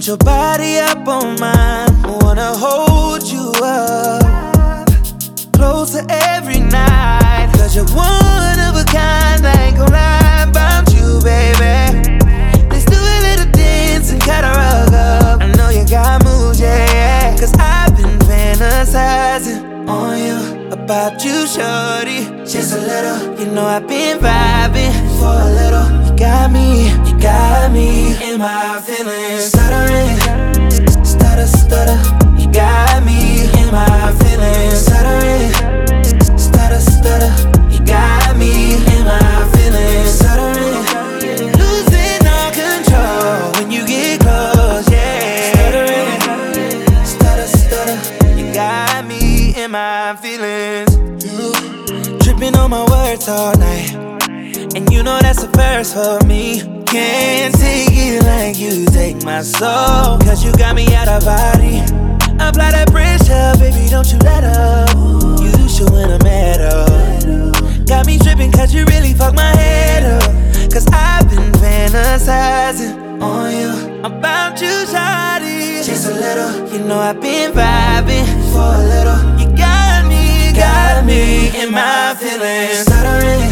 Put your body up on mine. Wanna hold you up closer every night. Cause you're one of a kind. I ain't gon' lie about you, baby. Let's do a little dance and cut a rug up. I know you got moves, yeah. Cause I've been fantasizing on you, about you, shorty. Just a little, you know I've been vibing for a little. You got me in my feelings. Stuttering, stutter, stutter. You got me in my feelings. Stuttering, stutter, stutter. You got me in my feelings. Stuttering, losing all control when you get close, yeah. Stuttering, stutter, stutter. You got me in my feelings. Tripping on my words all night, and you know that's a first for me. Can't take it like you take my soul, cause you got me out of body. Apply that pressure, baby, don't you let up. You should win a medal. Got me tripping cause you really fucked my head up. Cause I've been fantasizing on you, about you, shawty. Just a little, you know I've been vibing for a little. You got me in my feelings. Stuttering,